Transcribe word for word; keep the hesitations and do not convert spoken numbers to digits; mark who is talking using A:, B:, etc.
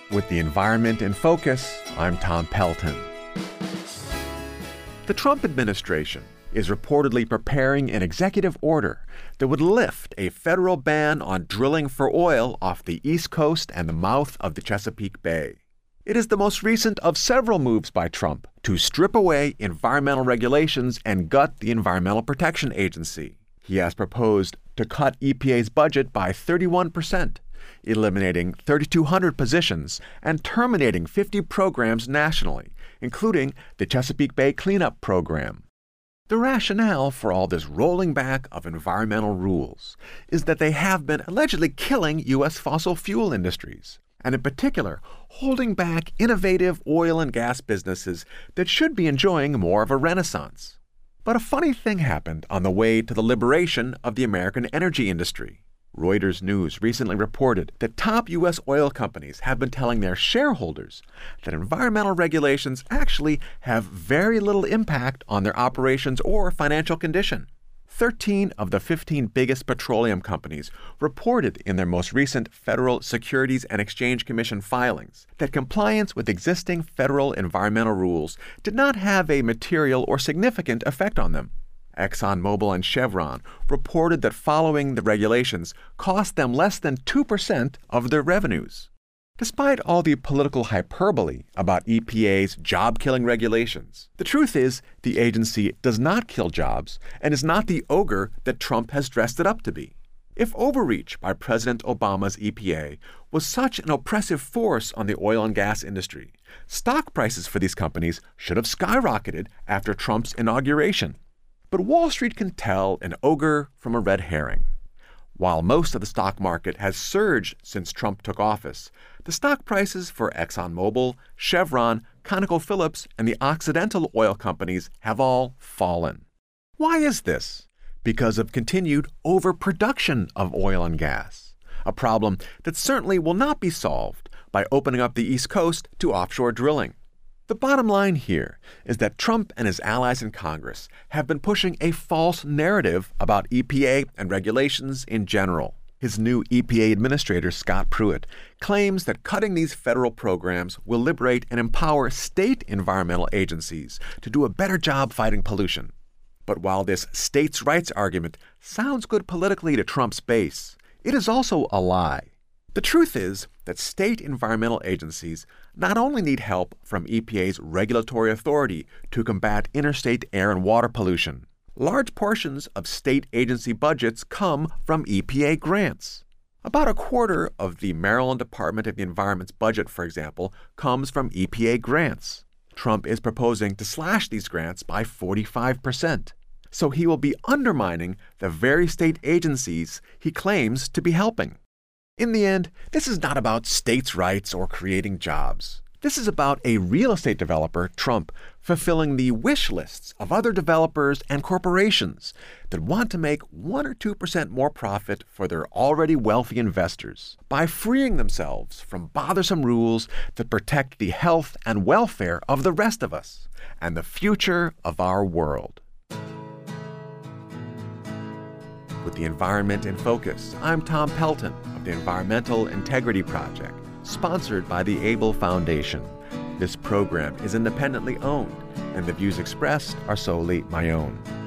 A: With the environment in focus, I'm Tom Pelton. The Trump administration is reportedly preparing an executive order that would lift a federal ban on drilling for oil off the East Coast and the mouth of the Chesapeake Bay. It is the most recent of several moves by Trump to strip away environmental regulations and gut the Environmental Protection Agency. He has proposed to cut E P A's budget by thirty-one percent, eliminating three thousand two hundred positions and terminating fifty programs nationally, including the Chesapeake Bay Cleanup Program. The rationale for all this rolling back of environmental rules is that they have been allegedly killing U S fossil fuel industries, and in particular, holding back innovative oil and gas businesses that should be enjoying more of a renaissance. But a funny thing happened on the way to the liberation of the American energy industry. Reuters News recently reported that top U S oil companies have been telling their shareholders that environmental regulations actually have very little impact on their operations or financial condition. Thirteen of the fifteen biggest petroleum companies reported in their most recent Federal Securities and Exchange Commission filings that compliance with existing federal environmental rules did not have a material or significant effect on them. ExxonMobil and Chevron reported that following the regulations cost them less than two percent of their revenues. Despite all the political hyperbole about E P A's job-killing regulations, the truth is the agency does not kill jobs and is not the ogre that Trump has dressed it up to be. If overreach by President Obama's E P A was such an oppressive force on the oil and gas industry, stock prices for these companies should have skyrocketed after Trump's inauguration. But Wall Street can tell an ogre from a red herring. While most of the stock market has surged since Trump took office, the stock prices for ExxonMobil, Chevron, ConocoPhillips, and the Occidental oil companies have all fallen. Why is this? Because of continued overproduction of oil and gas, a problem that certainly will not be solved by opening up the East Coast to offshore drilling. The bottom line here is that Trump and his allies in Congress have been pushing a false narrative about E P A and regulations in general. His new E P A administrator, Scott Pruitt, claims that cutting these federal programs will liberate and empower state environmental agencies to do a better job fighting pollution. But while this states' rights argument sounds good politically to Trump's base, it is also a lie. The truth is that state environmental agencies not only need help from E P A's regulatory authority to combat interstate air and water pollution. Large portions of state agency budgets come from E P A grants. About a quarter of the Maryland Department of the Environment's budget, for example, comes from E P A grants. Trump is proposing to slash these grants by forty-five percent. So he will be undermining the very state agencies he claims to be helping. In the end, this is not about states' rights or creating jobs. This is about a real estate developer, Trump, fulfilling the wish lists of other developers and corporations that want to make one or two percent more profit for their already wealthy investors by freeing themselves from bothersome rules that protect the health and welfare of the rest of us and the future of our world. With the environment in focus, I'm Tom Pelton of the Environmental Integrity Project, sponsored by the Able Foundation. This program is independently owned, and the views expressed are solely my own.